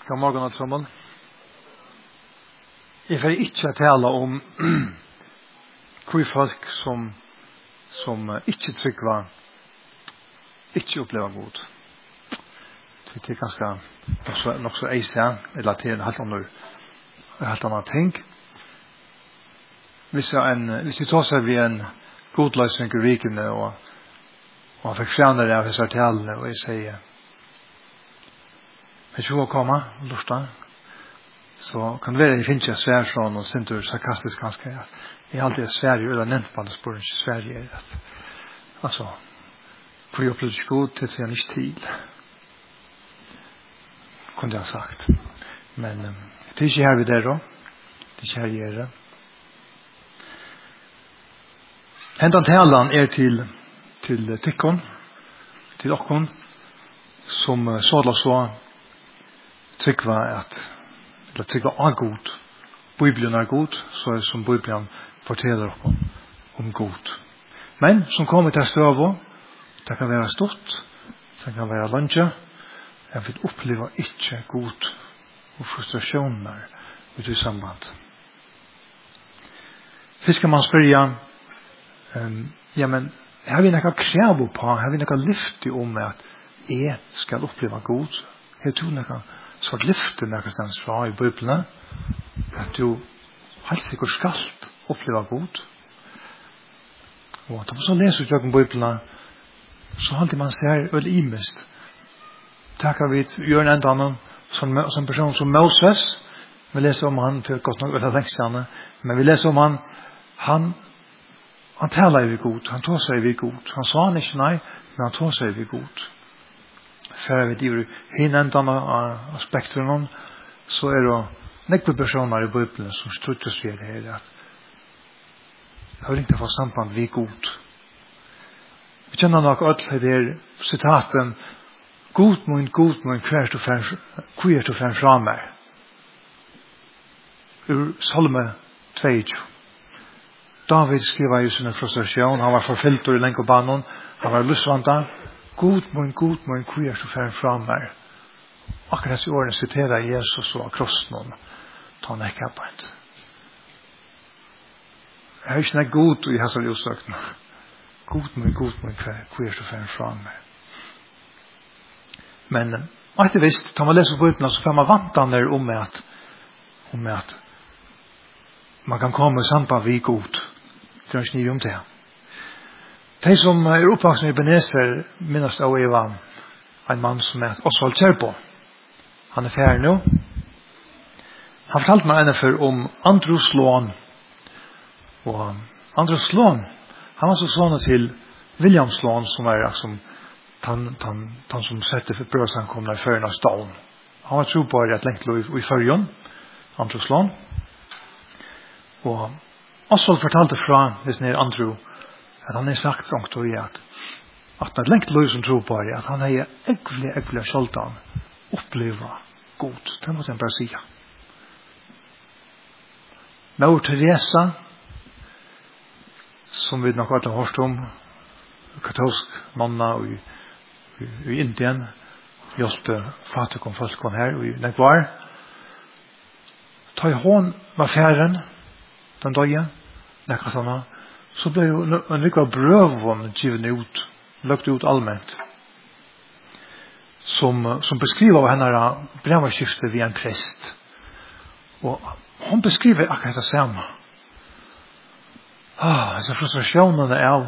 God morgen alle sammen. Jeg får ikke tale om hvor folk som ikke trygger ikke opplever god. Det er ganske nok så eise, eller til en helt annen ting. Hvis vi tar seg ved en god løsning i vikene, og han fikk fjerne av disse talene, og jeg sier, jeg tror å komme, lusta, så kan det være jeg finner ikke svær sånn, og sinter sarkastisk ganske, at jeg alltid er Sverige, eller nevnt på alle spør ikke Sverige er at, altså, hvor jeg opplevde ikke god, det tror jeg ikke til. Kunne jeg ha sagt. Men det er ikke her vi der da. Det er ikke her jeg er det. Hentan talan er til tikkon, til okkon, som så tryggva er god. Bibelen er god, så er det som Bibelen forteller om god. Men som kommer til støv, det kan være stort, det kan være lunge, jeg vil oppleve ikke god og frustrasjoner ut i samband. Først kan man spørre, ja, men har vi noe krev på, har vi noe lyfte om at jeg skal oppleve god? Jeg tror noe så lyfte noe stans fra i Bibelen, at du helst ikke skal oppleve god. Og da man så leser ut i Bibelen, så alltid man ser veldig imest. Tackar vi gjør en enda annen, som person som Moses, vi leser om han til godt nok veldig lengst, men vi leser om han taler vi god, han tar seg vi god. Han sa han ikke nei, men han tar seg vi god. Før vi driver hin enda av spektrum, så er det nekve personer i Bibelen som struttes ved det her, at jeg har ikke fått samband vi god. Vi kjenner nok alt det her sitaten, god mun, hver er du fem fra meg? Ur Salme 22. David skriver i sin frustrasjon, han var forfyllt i lenge banen, han var lysvanta. God mun, hver er du fem fra meg? Akkurat disse årene siterer Jesus og krossen ta han ikke på et. Jeg har ikke noe god i hans utsøkene. God mun, hver er du fem fra meg? Men alltid visst, tar man leser på Bibelen, så får man vantande om at man kan komme i samband vid god. Det er ikke nye om det. De som er oppvaksen i Beneser, minnes av Eva, en mann som heter Oswald Kjærbo. Han er ferdig nå. Han fortalte meg ennå om Andrew Sloan. Og Andrew Sloan, han var så sånn til William Sloan, som er som han som sette for brødsankomna i føren av stålen. Han var tro på at lengt lov i førjen, Andrew Sloan. Og Oswald fortalte fra, hvis det er Andrew, at han har sagt sånt og at han lengt lov som tro på at han har egentlig skjoldan oppleva god. Det måtte han bare si. Mor Teresa, som vi nok har hørt om, katolsk nonna i Indien, hjelte fattig om folk her i Negvar. Ta i hånd var færen, den døye, så ble jo en lykke av brøven givet ut, løgt ut allmänt, som beskriver av henne brevskiftet via en prest. Og hun beskriver akkurat det samme. Så frustrasjonene av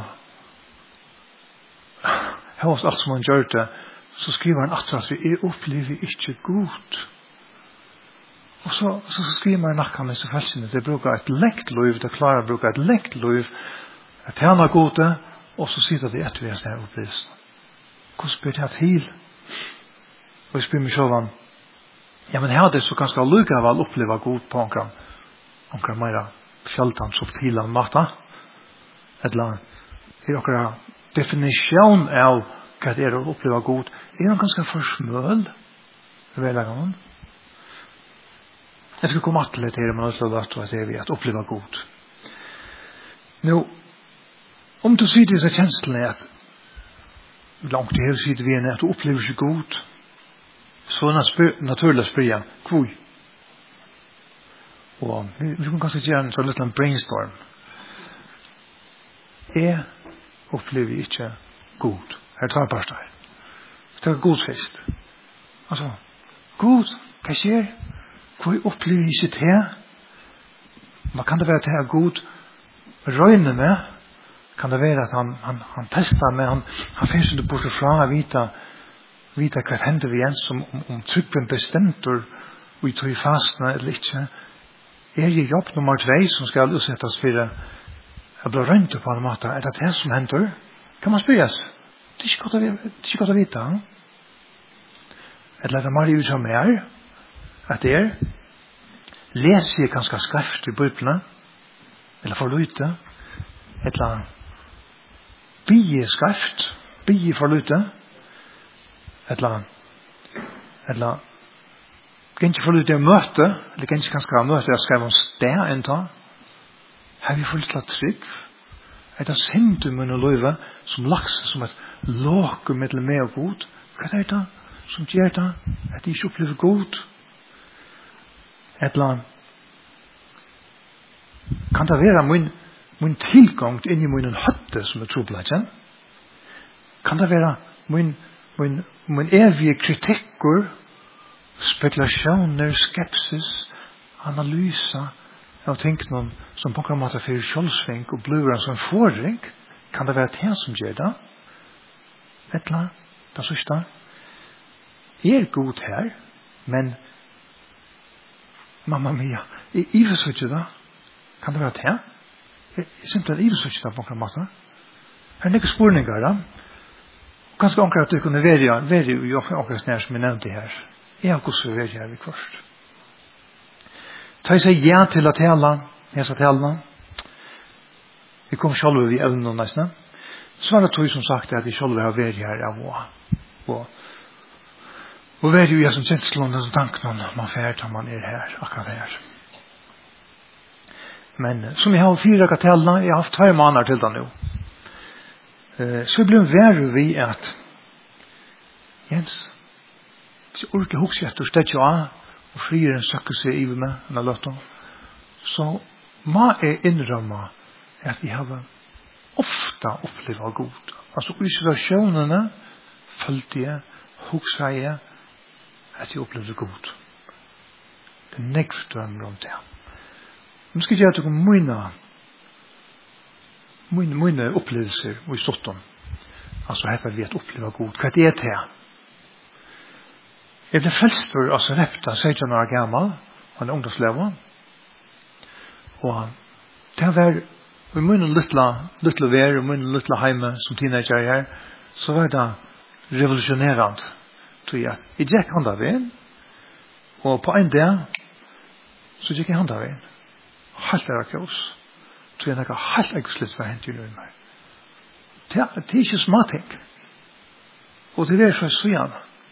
hos alt som han gjør det, så skriver han at vi opplever ikke godt. Og så skriver han nakkene til felsene, det bruker et lengt liv, det klarer å bruke et lengt liv, at tjene gode, og så sitter det etter vi er sånn opplevelsen. Hvordan blir det til? Og jeg spør meg selv, ja, men her er det så ganske lykkevel oppleve godt på omkring mer fjalltant subtile måte. Eller er akkurat definisjon av hva det er å oppleve godt, er det ganske for smøl i hverdagen. Jeg skal komme til det her, men også at det er vi at oppleve godt. Nå, om du sier disse kjenslene at langt i hele siden vi er at du opplever ikke godt, Så naturligt spyrja, kvui. Og vi kan kanskje gjøre en sånn liten brainstorm. Jeg opplever ikke god. Her tar bare stær. Det er god fest. Altså, god, hva skjer? Hvor opplever ikke det? Man kan det være at det er god røyne med. Kan det være at han testar med, han finner det bort fra å vite hva hender vi igjen som om trykken bestemter og i tog fastene eller ikke. Er det jobb nummer 2 som skal utsettes for å bli rønt på en måte? Er det som hender? Kan man spørres? Det er ikke godt å vite. Eller er det mer ut som at det leser jeg ganske skarpt i Bibelen, eller for lite, eller bie skarpt, bie for lite, eller ganske for lite møte, eller ganske ganske møte, jeg skrev om sted en dag, har vi fått litt trygg, det sendt i munn og løyve, som laks, som et låk mellom meg og god, hva er det som gjør det, at de ikke opplever god, eller kan det være min tilgang inn i min høtte som er trobladjen? Kan det være min evige kritikker, spekulasjoner, skepsis, analyse av tingene som på en måte fyrir kjølsving og blir en sånn forring? Kan det være det som gjør det? Eller, det sørste, god her, men mamma mia, i forsøkje da, kan det være det? Jeg simpelthen i forsøkje da på en måte. Her er ikke spurninger da. Ganske omkring at det kunne være jo omkring snær som jeg nevnte her. Jeg har gått så være her i først. Ta jeg seg ja til å tale, jeg sa tale. Vi kom selv i evnen og nesten. Så var det tog som sagt at jeg selv har vært her av og være jo jeg som kjenslån som tanken man fært om man her, akkurat her. Men som jeg har 4 kartellene, jeg har haft 2 måneder til det nå. Så jeg ble vært vi at Jens, hvis jeg orker hos etter stedet jo av, og frieren søkker seg i meg, eller løtt så må jeg innrømme at jeg har ofte opplevd god. Altså i situasjonene følte jeg, hos jeg, at jeg opplevde god. Det er nekst drømmer om det. Nå skal jeg gjøre mine opplevelser i Stockholm. Altså heter vi at oppleve god. Hva er det til? Jeg ble frelst for oss repta 16 år gammel, og en ungdomsleve. Og det var i mine lytle vær, og mine lytle heime som teenager her, så var det revolusjonerende. Jeg gikk handaveien, og på en dag så gikk jeg handaveien. Helt er akkurat. Så jeg nekket helt ekkert hva hendt i løy meg. Det er ikke småting. Og det er så igjen.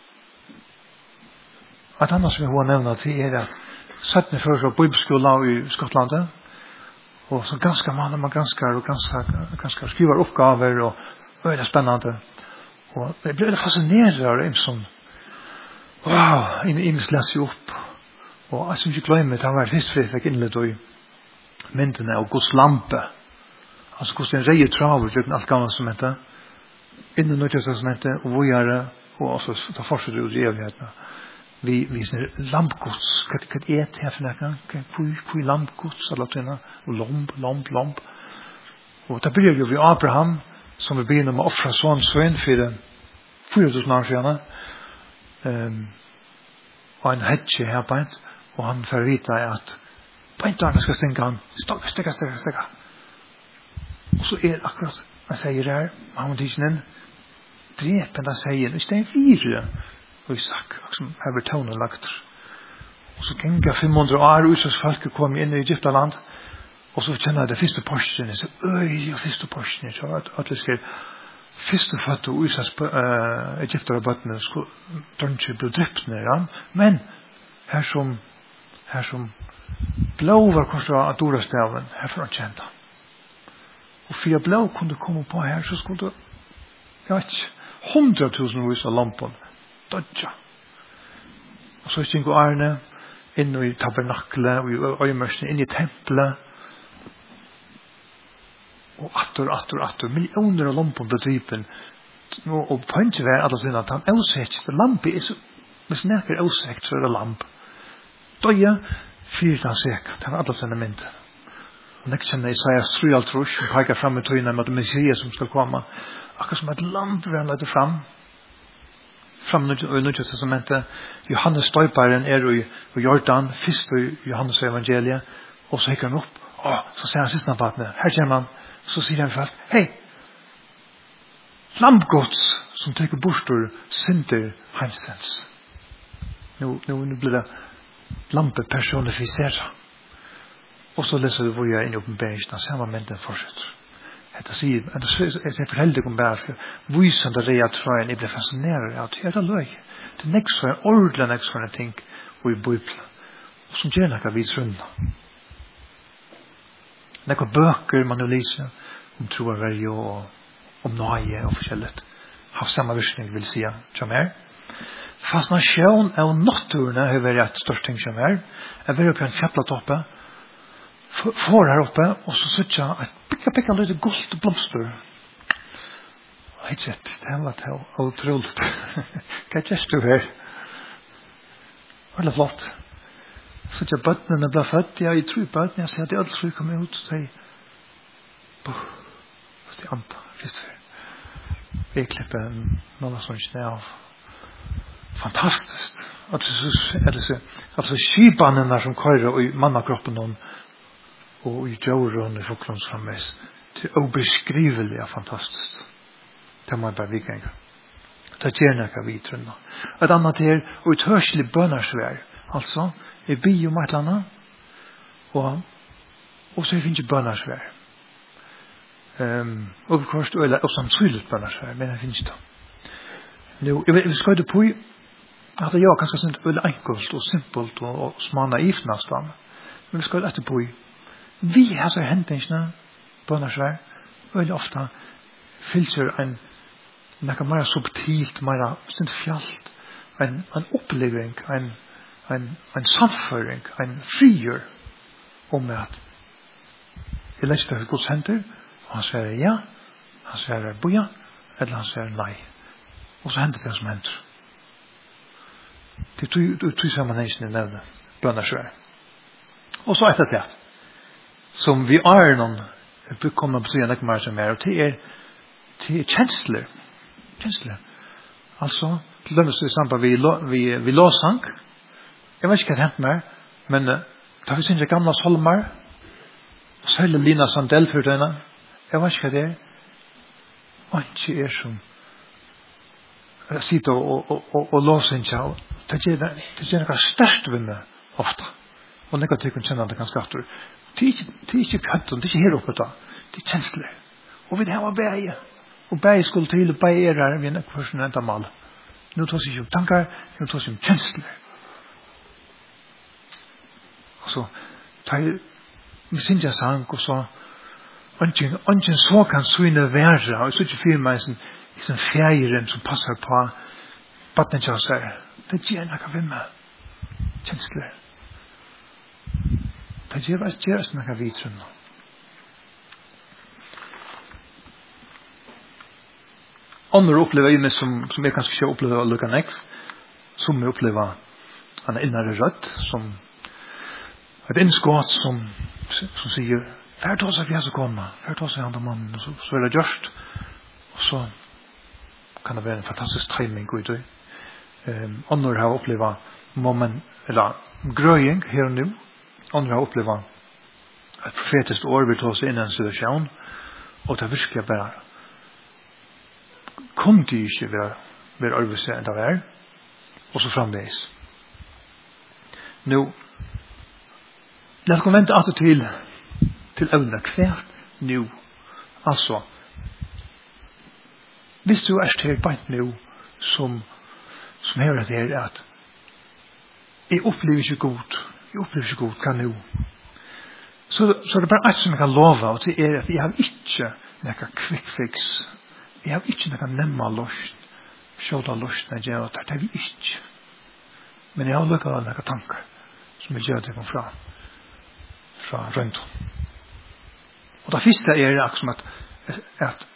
Et annet som jeg har nevnt til at satt meg før så bibelskolen i Skottlandet, og så ganske man granskar og ganske skriver oppgaver, og det er spennende. Og jeg ble fascineret av en sånn wow, en leser jo opp. Og jeg synes ikke glemmer at han var først for jeg fikk innledd i myndene av Guds lampe. Altså Guds en reie traver til alt gammel som heter. Innen Nødja som heter, og vågjere, og også ta fortsatt ut i evighetene. Vi sånne lampgods. Hva er det her for noe? Hvor er lampgods? Og lomp. Og da blir jo vi Abraham, som vi begynner med å offre sånn sønn for 4000 år siden. Og en hedge her på en, og han får vite at på en dag skal stinke han, stikka. Og så akkurat, han sier her, Mahamud Tisnen, drepen da sier, i stedet 4, og Isak, som har vært tående lagt. Og så genga 500 år, og Israels folk kom inn i Egyptaland, og så kjenner jeg det første porsjen, jeg sier, første porsjen, så at det skjer, første fatt og Israels Egypter og bøttene skulle ikke bli drept ned, men her som blå var kanskje av Dorastaven, her for han kjente han. Og for blå kunne komme på her, så skulle det, jeg vet ikke, 100,000 vis av lampen, dødja. Og så gikk Arne inn i tabernaklet, og i øyemørsen, inn i tempelet. Og atter, millioner av lamper ble drypen. Og pointet var alle sånn at han avsett, for lampe er så, hvis nekker avsett, så er det lamp. Døye, 4 sek, det var alle sånne mynd. Og nekker kjenner Isaias 3, som peker frem i tøyene med det Messias som skal komme. Akkurat som et lamp vil han lette frem i Nya Testamentet. Johannes Døyperen i Jordan, først i Johannes evangeliet, og så hikker han opp, og så ser han siste av vatnet. Her kommer han, så sier han for hei, lampgods som teker borster synder heimsens. Nå blir det lampe personifiseret. Og så leser vi hvor jeg er inne i oppenberingen, samme menten fortsetter. Jeg forteller deg om bare at vysende reia trøyen jeg ble fascineret av det løy. Det er nekstføren, ordentlig nekstføren ting og i Bibelen. Og som gjør noe vidt rundt. Noen bøker man jo leser om troververje og om nøye og forskjellig. Har samme virkning vil si som her. Fascinasjon av naturene har vært et størst ting som her. Jeg var oppe i en fjallet får her oppe, og så sitter jeg et pikka litt gult blomster. Helt sett, det var det utrolig. Hva gjør du her? Veldig flott. Så sitter jeg bøttene ble født, jeg tror bøttene, jeg ser at de alle tror kommer ut, og sier, hva er det andre? Først før. Vi klipper noen sånn ned av. Fantastisk. Altså skibannene som kører i mannakroppen noen, og i djauren i folklåns framvis. Det er ubeskrivelig og fantastisk. Det må jeg bare vike en gang. Det gjør noe vi trønner. Et annet er uthørselig bønnersvær. Altså, jeg byr om et eller annet, og så finnes ikke bønnersvær. Overkvarst, og samtidig bønnersvær, men jeg finnes det. Nå, jeg skal det på at det er kanskje sånn veldig enkelt og simpelt og smanna naivt nesten. Men vi skal etterpå vi har så hentingene bønnersvær veldig ofte filter noe mer subtilt, mer fjalt, en oppleving, en samføring, en frigjør om at jeg leste det Guds henter, og han sier ja, han sier boja, eller han sier nei. Og så hender det som henter. Det er to sammenhengene i nevnet, bønnersvær. Og så etter det, som vi er noen kommer på siden ikke mer som er, og det er kjensler. Altså, til dømes i samband vi låsang. Jeg vet ikke hva det hent mer, men da vi synes gamla solmar, og særlig Lina Sandell for denne, jeg vet ikke hva det er, og ikke som sitter og låser ikke, det gjør noe størst ved meg ofte, og noe til å kjenne det ganske aftur. Det er ikke køtten, det er ikke her oppe da. Det er kjensler. Og vi har bæge. Og bæge skulle til, og bæge her, vi er nok først enda mal. Nå tar vi ikke om tankar, nå tar vi om kjensler. Og så tar vi sinja sang, og så ønsken så kan syne være, og så ikke fyrer meg som fjeiren som passer på badningkjøsser. Det gjør noe ved meg. Kjensler. Det gjør oss noe vidtrunn. Andre opplever jeg som jeg kanskje ikke opplever å lukke nekv, som jeg opplever han innere rødt, som et innskått som sier, fært oss at vi har så kommet, fært oss at mannen, og så er det gjørst, og så kan det være en fantastisk timing ut i. Andre har opplevet moment, eller grøying her og nå, andre har opplevet et profetisk år vil ta oss inn i en situasjon, og det virkelig bare kom de ikke være arbeidse enn det er, og så framveis. Nå, la oss komme vente alltid til evne kvært nå. Altså, hvis du er til beint nå, som hører det her, at jeg opplever ikke godt, hva nå? Så er det bare alt som jeg kan love, og det er at jeg har ikke noe quick fix. Jeg har ikke noe nemma løsning, skjøda løsning, det har vi ikke. Men jeg har lukket av noen tanker som jeg gjør det kom fra rundt. Og det første akkurat som at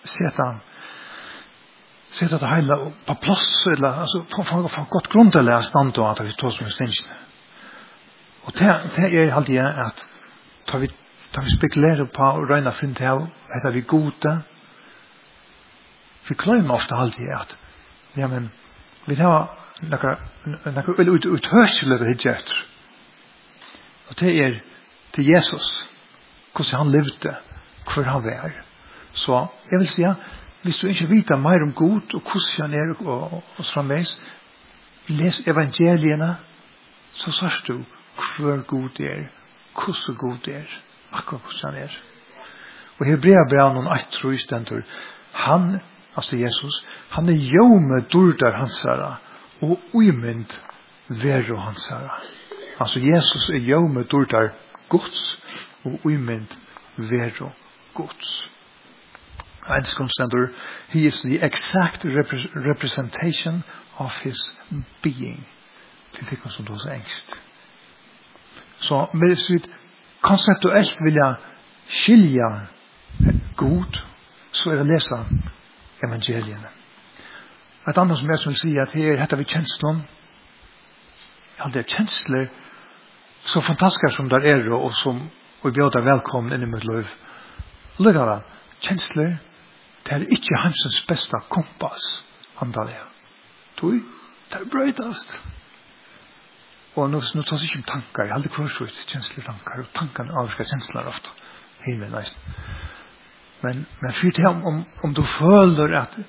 sette det hele på plass, eller altså, få godt grunn til å stand og at vi tar som stingene. Og det alltid at tar vi spekulerer på og røyner finne til at vi gode. Vi klemmer ofte alltid at ja, men vi har noe uthørselig å hitte etter. Og det til Jesus, hvordan han levde, hvor han var. Så jeg vil si, hvis du ikke vet mer om Gud og hvordan han og framveis, les evangeliene, så sørst du hvor Gud hvordan Gud akkurat hvordan han Og Hebreabrevet noen 8 stendur, han, altså Jesus, han jome durdar hansara, og uimynd vero hansara. Altså Jesus jome durdar Guds, og uimynd vero Guds. Einskon stendur, he is the exact representation of his being. Det er som du har engst. Så hvis vi konceptuelt vilja skilja God, så det lesa evangeliene. Et annet som jeg vil si at her heter vi kjenslene. Ja, det kjensler så fantastiske som det og som vi bjør velkommen inn i mitt liv. Lykke da, kjensler det ikke hansens beste kompass andalige. Det brøytast. Og nå tar ikke om tanker. Jeg har aldri kvart kjensler tanker, og tankene avvirker kjensler ofte. Himmel, nesten. Men for det om du føler at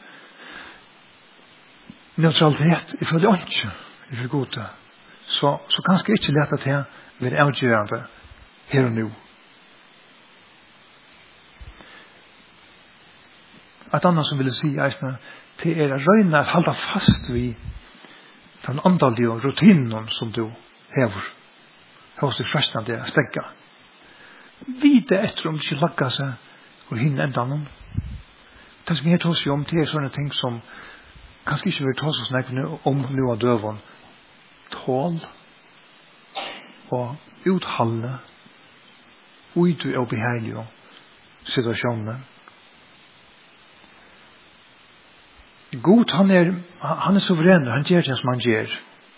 neutralitet jeg føler ikke i for gode, så kanskje ikke lete til å være avgjørende her og nå. Et annet som vil si det å røyne at holde fast ved den andalige rutinen som du hever hos det frestende å stekke. Vite etter om det ikke lager seg og hinne enda noen. Det som jeg tar seg om, det sånne ting som kanskje ikke vil ta seg snakke om nå av døven. Tål og utholde ut og behagelige situasjoner. God, han er suveren, han gjør det som han gjør.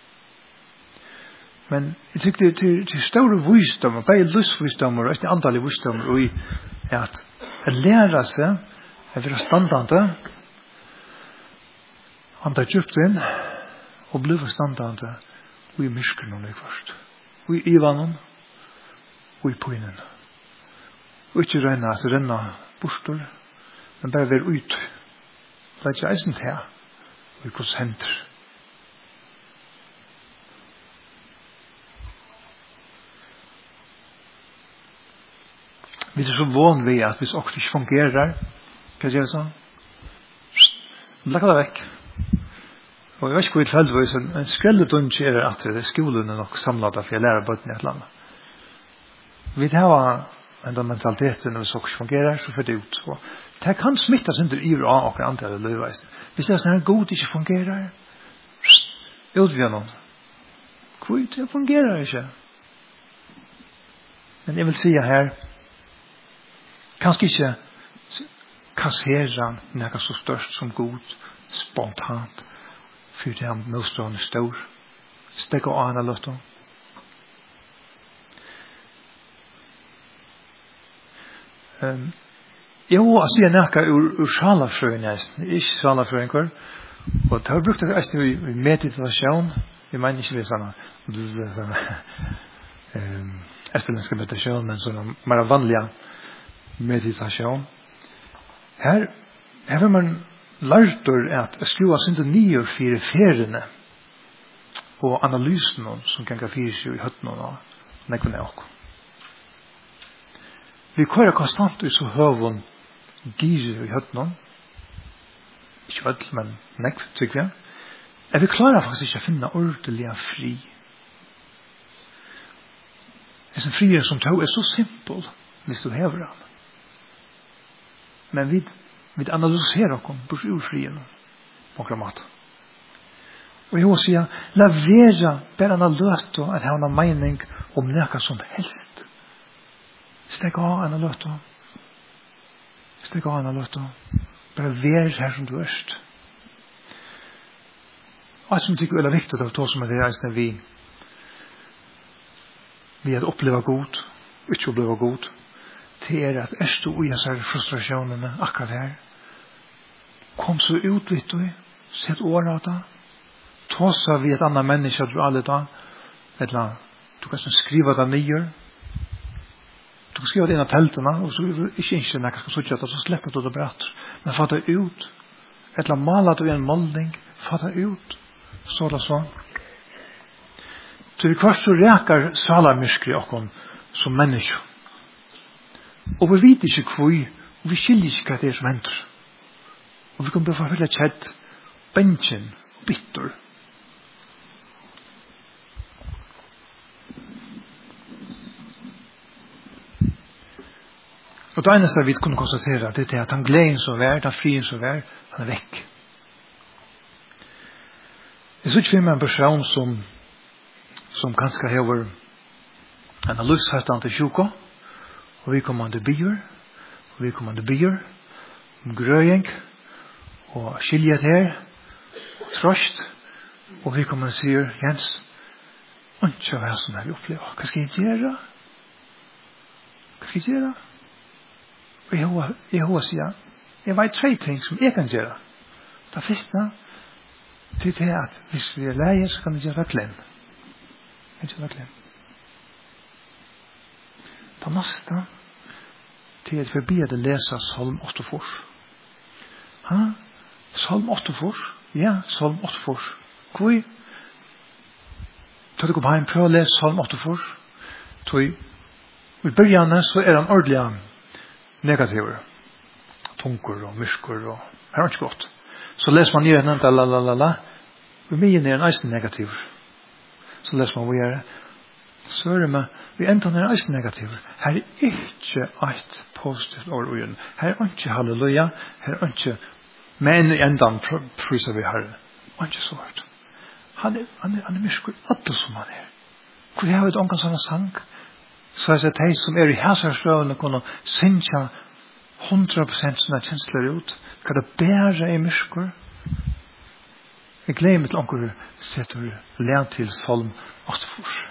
Men jeg tykker det er større visdom, bare lystvisdom og ikke antallig visdom og at lære seg å være standande, han tar djupt inn og blir standande og i myskene og først. Og i ivanen og i pøynen. Og ikke røyne at rønne bostor, men bare være ut. Det er ikke eisen til og i hvordan hender. Vi er så vån ved at hvis også ikke fungerer, hva gjør det sånn? Lekker det vekk. Og jeg vet ikke hvor det følte en skrelledunge at det skolen er nok samlet for jeg lærer bøtten i et eller annet. Vi har den mentaliteten når det ikke fungerer, så får det ut. Og det kan smittes ikke i og andre løyveis. Hvis det er sånn at god ikke fungerer, utvider noen. Hvor det fungerer ikke. Men jeg vil si her, kanskje ikke kasserer noe så størst som god, spontant, for det er motstående stor. Stekk og aner løtt om. Jo, jeg sier noe ur sjalafrøyen, ikke sjalafrøyen, og det har brukt det i meditasjon, jeg mener ikke det sånn estelenske meditasjon, men sånn mer vanlige meditasjon. Her har man lært at skruva sinde nye fire feriene og analysen som kan fire seg i høttene og nekkene også. Vi kører konstant i så høvun gyrer i høttene. Ikke ødel, men nekk, tykker vi. Vi klarer faktisk ikke å finne ordentlig fri. Det som frier som tog så simpel hvis du hever den. Men vi analyserer oss på urfrien på akkurat mat. Og jeg vil si, la være bare en løte at ha en mening om noe som helst. Stek av en løte. Stek av en løte. Bare vær her som du erst. Og jeg som tykker det er viktig å ta som er det reisende vi at oppleva god, ikke oppleva god, til at erst du i seg frustrasjonene akkurat her. Kom så ut, vet du, sett året av det. Tåsa vi et annet menneske du alle da, eller du kan skriva det nye. Du kan skriva det inn av teltene, og så ikke når jeg skal suttje det, så sletter du det bratt. Men fatt det ut. Eller maler du en målning, fatt det ut. Så er det så. Til kvart så reker salarmyskri okkom som menneske. Og vi vet ikke hvor, og vi skiljer ikke hva det er som henter. Og vi kan bare forfølge kjedd, bensin, bitter. Og det eneste vi kunne konstatere, det er at han gleden som er, den frien som er, han er vekk. Jeg synes ikke vi med en person som kanskje hever en livshøytan til sjuka, og vi kommer til byer, om grøying, og skiljet her, og trøst, og vi kommer og sier, Jens, ikke hva som er vi opplever, hva skal jeg gjøre? Hva skal jeg gjøre? Og Jehova sier, jeg vet 3 ting som jeg kan gjøre. Det første, til det at hvis jeg er leie, så kan jeg gjøre klem. Det neste til at vi ber lese Salm 8. Salm 8. Ja, Salm 8. Hvor tar du kom hjem, prøv å lese Salm 8. I begynnelsen så er han ordentlig negativer. Tunker og mysker og her er ikke godt. Så leser man nye la. Og mye er en eisen negativer. Så leser man hva gjør det. Så er det med, vi enda er eisen negativer. Her er ikke et positivt ord og gjør. Her er ikke halleluja. Her er ikke, men i endan priser vi Herre. Han er ikke så hørt. Han er mysker alle som han er. Hvor jeg har et omgang sånne sang, så jeg de som er i hæsarsløvene kunne synge 100% sånne kjensler ut. Hva det bære i mysker. Jeg gleder meg til onker setter lær til Salm 8.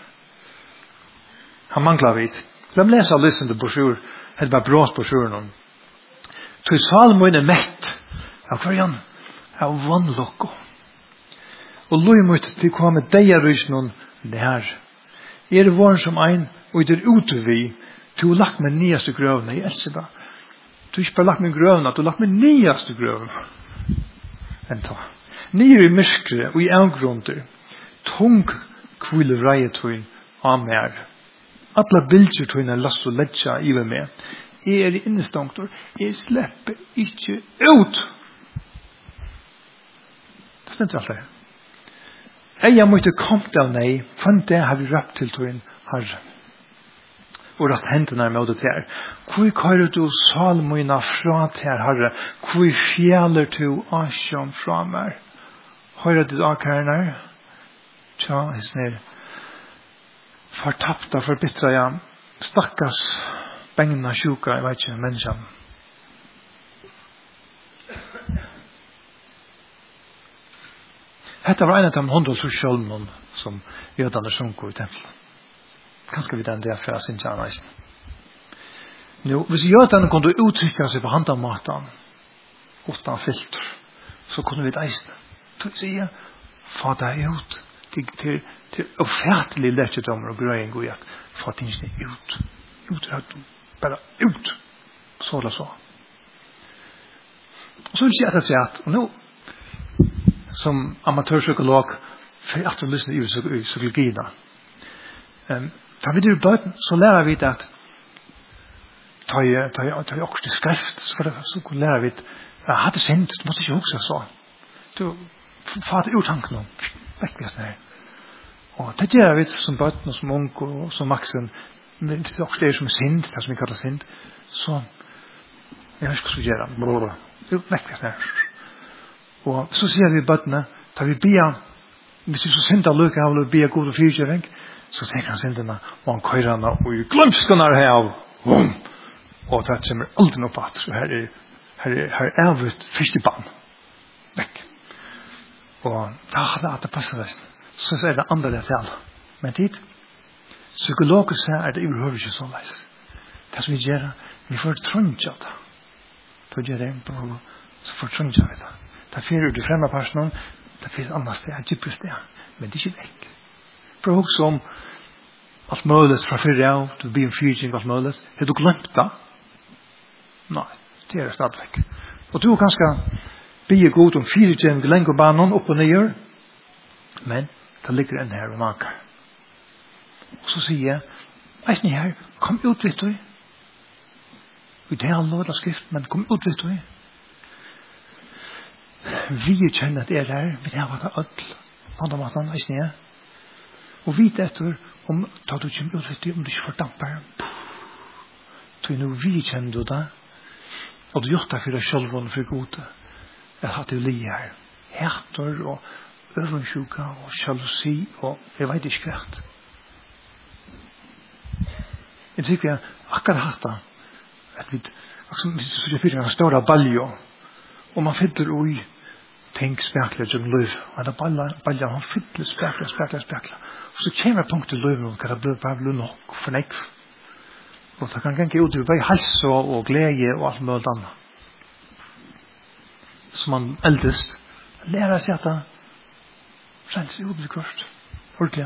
Han mangler vidt. La meg lese lysen til brosjur, eller bare brås brosjuren. Til Salmen er mett av hverjan av vannlokko. Og loj mot til komme deg av rysen der. Er det våren som ein, og det er ute vi, til å lagt med nyaste grøvene. Jeg elsker det. Du har ikke bare lagt med grøvene, du har lagt med nyaste grøvene. Vent da. Nere i myskre og i avgrunder, tung kvile reietøyn av mer. Alla bildtøyn er last og ledja i ved meg. Jeg er i innestångtor, jeg slipper ikke ut. Det stender alt det. Jeg måtte komme av nei, for det har vi røpt til tøyn herre. Og rett hendene med det her. Hvor kører du salmøyna fra til herre? Hvor fjeller du asjon fra meg? Høyre ditt akkerner, tja, hisner, fortapta, forbittra, ja, stakkars, bengna, sjuka, jeg vet ikke, menneskene. Hetta var en av de 100 sjølmen som jødene sjunker i tempelen. Kanskje vi den der fra sin tjernreisen. Nå, hvis jødene kunne uttrykke seg på handamaten, uten filter, så kunne vi eisne. Så sier, få deg ut til ofertelig lettedommer og grøying og at få tingene ut. Bare ut. Så eller så. Og så vil jeg si at nå, som amatørpsykolog, for at du lyser i psykologien, da vi dyrer bøten, så lærer vi at ta i også til skrift, så lærer vi at jeg hadde sint, du måtte ikke huske så. Du fatt ur tanken om vekkes nær. Og det gjør vi som bøtten og som ung og som maksen, men hvis det også er som synd, det som vi kallar synd, så jeg vet ikke hva skal gjøre. Vekkes nær. Og så sier vi bøttene, da vi ber Hvis du så synda lukka av å be god og fyrtjøring, så tenker han syndene, og han køyrer han og i glømskan er her, og det kommer aldri noe på at, her er avvitt fyrstebann, vekk. Og da hadde det passet deg, så er det andre til alle. Men tid, psykologisk er det overhodet ikke så leis. Det som vi gjør, vi får trønge det. På gjør det, så får trønge vi det. Det fyrer ut i fremme det finnes annet sted, en typisk sted, men det er ikke vekk. Prøv også om alt mulig fra fyrre av, du blir en fyrtjeng alt mulig. Har du glemt det? Nei, det er stadigvæk. Og du kan bli god om fyrtjeng lenger banen opp og ned, men det ligger en her og maker. Og så sier jeg, eisen her, kom ut vidt du. Det er alle av skrift, men kom ut vidt du. Vi kjenner at det er her, men jeg har vært ødel. Andre måten, eisen her. Og vite etter, om du kommer ut vidt du, om du ikke fordamper. Så nå vi kjenner du det, og du gjør det for deg selv og for gode. Jeg har det li her. Herter og øvensjuka og sjalusi og jeg vet ikke hvert. Jeg tykker jeg akkurat hatt det. At vi fyrer en større baljo og man fyller ui ting spekler som liv. Og det balja, han fyller spekler. Og så kommer punktet i livet hva det bare blir nok for nekv. Og det kan ikke ut i vei helse og glede og alt mulig annet. Så man eldest lærer seg at det renser ut i kvart. Ordentlig.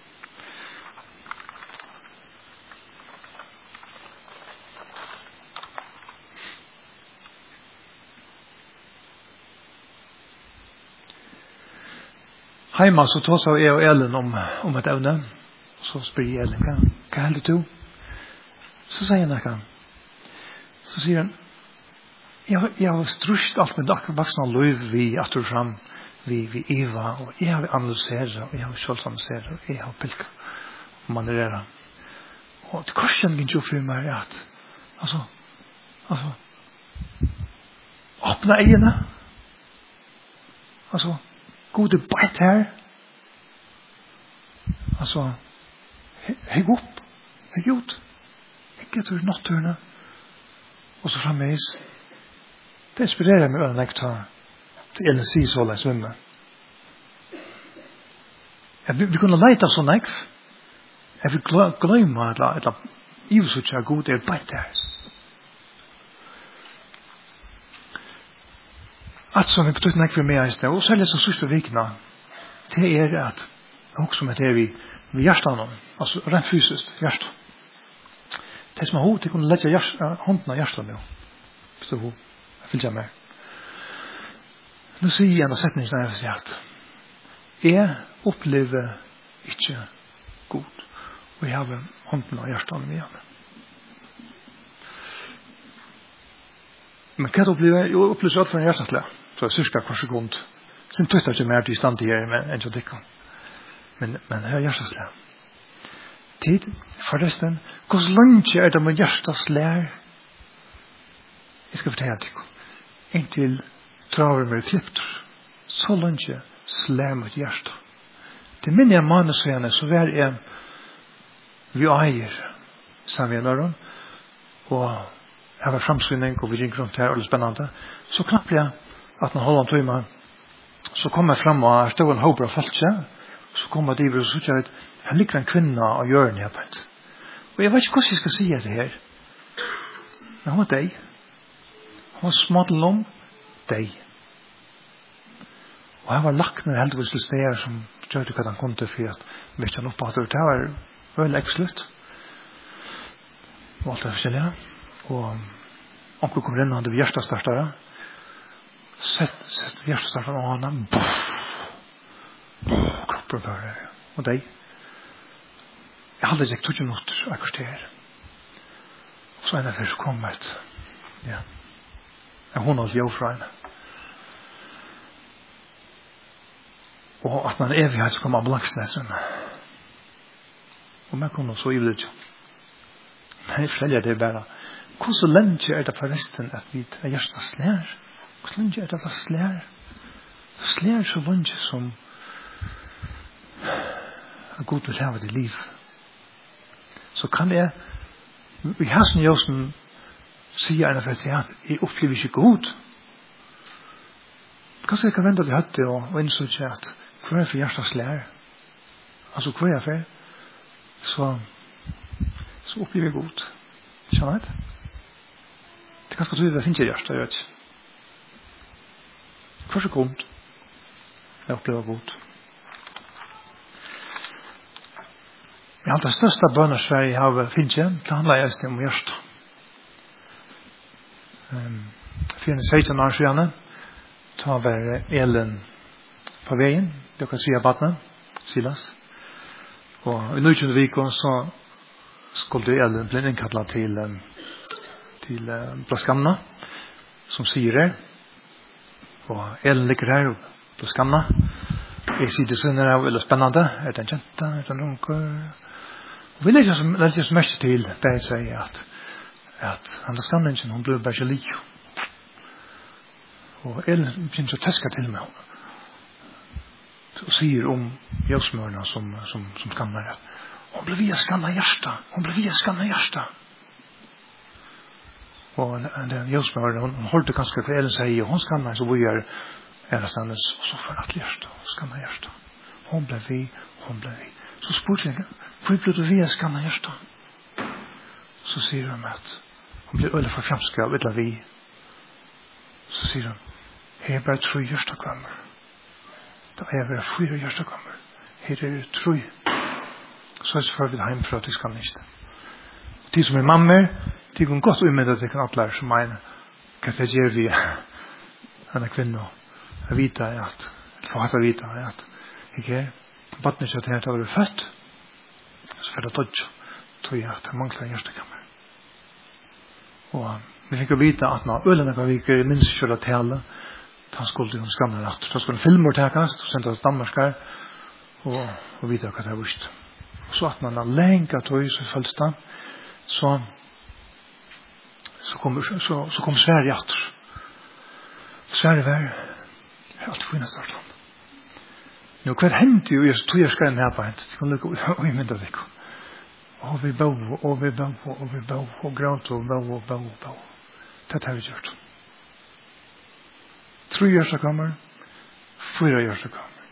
Heima så tås av jeg og Elin om et evne. Så spør jeg Elin, hva heldig du? Så sier han ikke. Så sier han, jeg har strusht alt med vaksne løyv vi atter fram, vi Eva, og jeg har analyseret, og jeg har selvsamseret, og jeg har pilka og manereret. Og til korsen gikk jo for meg at, altså, åpne egene, altså, gode beit her, altså, hegg opp, hegg ut, hegg etter natturene, og så framveis, det inspirerer meg å nekta til Ellen sier så lenge svimme. Vi kunne leita så nekv, jeg vil glemme eller ivsutja god er beit her. At som vi betyr nekv for meg i sted, og særlig som sørste vikna, det er at også med det vi hjertan om, altså rent fysisk hjertan. Det som er hod, det kunne lette hånden av hjertan jo. Hvis du fyllt jeg meg. Nå sier jeg en av setningene jeg har sagt. Jeg opplever ikke god, og jeg har hånden av hjertan med igjen. Men hva opplever jeg? Jeg opplever alt for en hjertansle. Så jeg sysker hver sekund. Sen tøtter ikke mer til stand her enn så dikker. Men her er hjertansle. Tid, forresten, hvordan langt er det med hjertansle? Jeg skal fortelle deg. Inntil traver med klipter. Så langt slær mot hjertet. Til min jeg manusvene, så var jeg vi eier samvenner, og jeg var framsynning, og vi ringer rundt her, og det er spennende. Så knapper jeg at når halvandet tog meg, så kom jeg frem, og jeg stod en håper av folk, så kom jeg dit, og så sier jeg at her ligger en kvinne og gjør den her. Og jeg vet ikke hvordan jeg skal si det her. Men hun var deg. Hun var småttel om deg. Og jeg var lagt ned heldigvis til steder som gjør det hva han kom til for at vi ikke han opphatt. Det var veldig ekslutt. Og alt det forskjellige. Og onkel kommer inn, han hadde hjertestartere. Sett hjertestartere og han kroppen bare. Og deg. Jeg hadde ikke 20 minutter akkurat her. Og så en av så kom et. Ja. Hun hadde jo fra henne. Og at man evighet så kom ambulansen etter henne. Og man kunne så ivrig ikke. Men jeg forteller det bare. Hvordan lenge er det forresten at vi er hjertet slær? Hvordan lenge er det slær? Slær så lenge som at God vil leve det liv, så kan jeg i hasen jøsen sier en for at jeg opplever ikke god. Kanskje jeg kan vente til høtte og innsøke at hver for hjertens lærer, altså hver for, så opplever jeg god. Skjønner jeg det? Det er ganske tydelig at jeg finner hjertet, jeg vet ikke. Hver sekund jeg opplever god. Men alt det største bønner Sverige har finnet, det handler jeg om hjertet. For 16 år siden tar vi Elen på veien, det kan si av badene, Silas. Og i 19. viken så skulle Elen bli innkattlet til Blaskamna, som sier det. Og Elen ligger her, Blaskamna. Jeg sier det sånn er det veldig spennende. Er det en kjente? Er det en unge? Og vi legger oss mest til det jeg sier at han Blaskamningen, hun ble bare ikke lik. Og Elen begynner å teske til meg. Og sier om jøsmørene som skanner det. Hun ble via skanna hjärsta. Hun ble via skanna hjärsta. Og den jøsmørene, hun holdt ganske for Elen sier, og hun skanner så vi er stannes, og så for at hjärsta, skanna hjärsta. Hun ble vi. Så spurte jeg, hvor ble du via skanna hjärsta? Så sier hun at hun blir øyelig for fjamska av et vi. Så sier hun, her er bare 3 hjärtakvammer. Da er bare 4 hjärtakvammer. Her er 3. Så er det for vi heim fra at de skal ikke. De som er mammer, de kan godt umidde at de kan atlære som en hva det gjør vi en kvinne å vite at få hatt å vite at ikke badne ikke at jeg har vært født så for det dodge tog jeg at det mangler hjärtakammer. Og vi fikk å vite at når ølene kan vi ikke minst kjøre tale da skulle de skanne rett. Da skulle filmer tekast og sendte oss Danmarskar og vite hva det er vist. Og så at man har lengt tog så føltes det så kom Sverige etter. Sverige var alt for innast Østland. Nå hva hendte jo, jeg tog jeg skal inn her på hent, det kan lukke og i mynda det. Og vi bau, og gråt og bau. Det har vi gjort. 3 hjärtakammer, 4 hjärtakammer.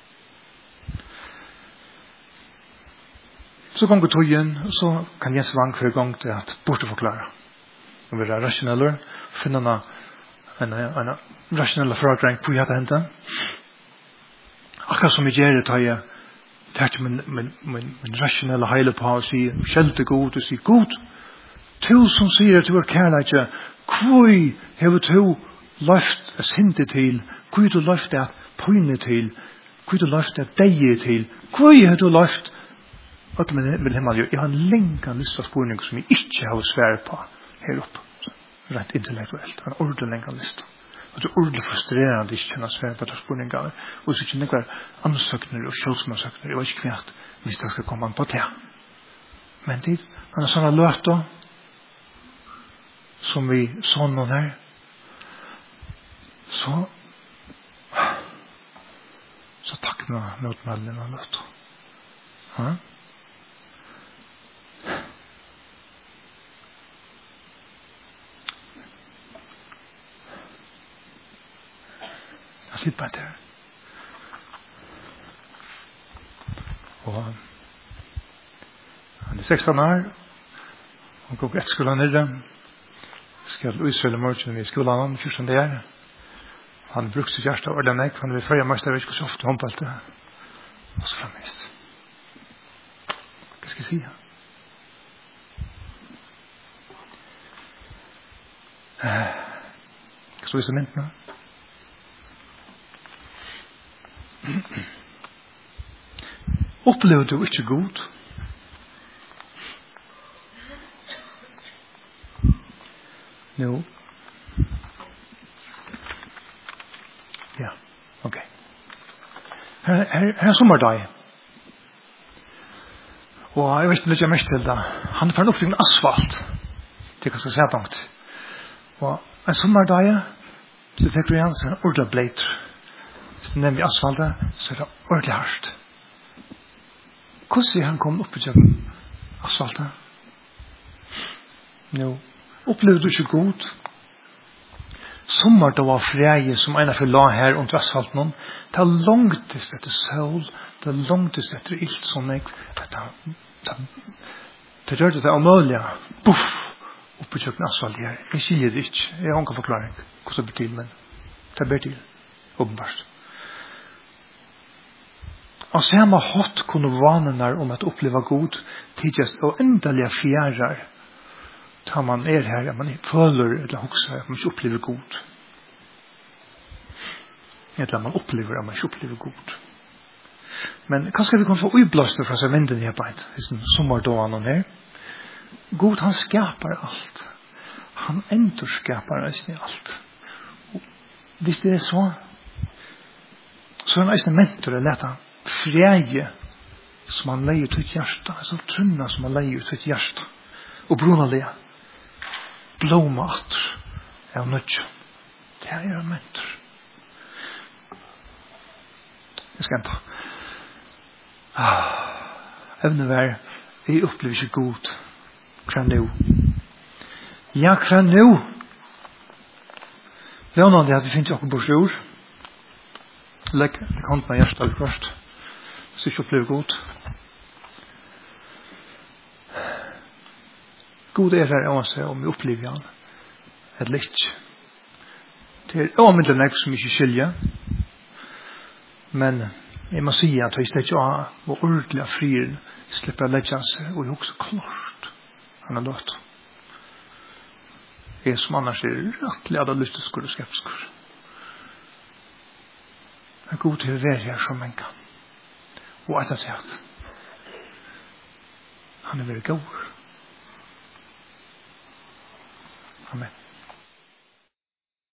Så kom togjen, så kan Jens Wang for gang til at borteforklare. Og vi er rasjoneller, finne en rasjonelle forklaring på hva det hendte. Akkurat som vi gjør det, tar jeg til min rasjonelle heile på og sier, skjelte god, og sier, god, du som sier at du er kærleik, hvor har du løft at sinte til, hvor har du løft at pøyne til, hvor har du løft at deie til, hvor har du løft at med himmel, jeg har en lenge liste av spørninger som jeg ikke har svært på her oppe, rent intellektuelt, en ordentlig lenge liste. Og det er ordentlig frustrerende ikke kjenne svært på spørninger, og så kjenner jeg ansøkner og kjølsmansøkner, jeg vet ikke hvert hvis det skal komme an på det. Men det er sånne løfter som vi så noen her, så takk nå mot meldene og løfter. Ja? Jeg sitter bare der. Og han er 16 år, og går etter skolen nede, skal utsøle morgen i skolen, 14 år. Han brukte sitt hjerte og ordentlig, han vil følge mest, jeg vet ikke så ofte håndballte. Og så fremvist. Hva skal jeg si? Hva skal vi se mynt nå? Opplever du ikke god? No. Ja, ok. Her er sommerdag. Og jeg vet ikke mest til det. Han er ferdig opp til en asfalt. Det er ganske sætangt. Og en sommerdag, så tenker jeg så er det ordentlig bleit. Hvis du nevner asfaltet, så er det ordentlig hardt. Hvordan han kom opp i kjøkken asfalten? Nå, opplevde du ikke god? Sommer det var freie som ena for la her under asfalten. Det er langtist etter sol, det er langtist etter ilt som jeg, det rørte det omøyelige. Buff! Oppe i kjøkken asfalt her. Jeg skiljer det ikke. Jeg har ikke forklaring hvordan det blir til, men det blir til, åpenbart. Og samme hatt kunne vanene om at oppleva god tidligst og endelig fjærer tar man her, at man føler eller hokser at man ikke opplever god. Eller at man opplever at man ikke opplever god. Men hva skal vi kunne få uiblåster fra seg vinden i arbeid? Sommerdåene her. God, han skapar allt. Han ändå skapar nästan allt. Visst det är så? Så är nästan mentor att låta fräge som han lägger till ett hjärta. Så trunna som han lägger till ett hjärta. Och bruna le. Blomma åter. Jag nödja. Det här är en mentor. Jag ska inte. Även när vi upplever sig god. Kvar nu. Ja, kvar nu. Det är det att det finns också borsor. Lägg hand på hjärtat först. Så jag upplever god. God är det också om vi upplever han. Ett licht. Det är omöjligt näck som inte skilja. Men jag måste säga att jag istället var ordentliga frir slipper lägga sig och också klart. Han har dött. Det som annars är rättligt att lyfta skur och skepskur. Men god till att välja som en kan. Och att säga att han är väldigt god. Amen.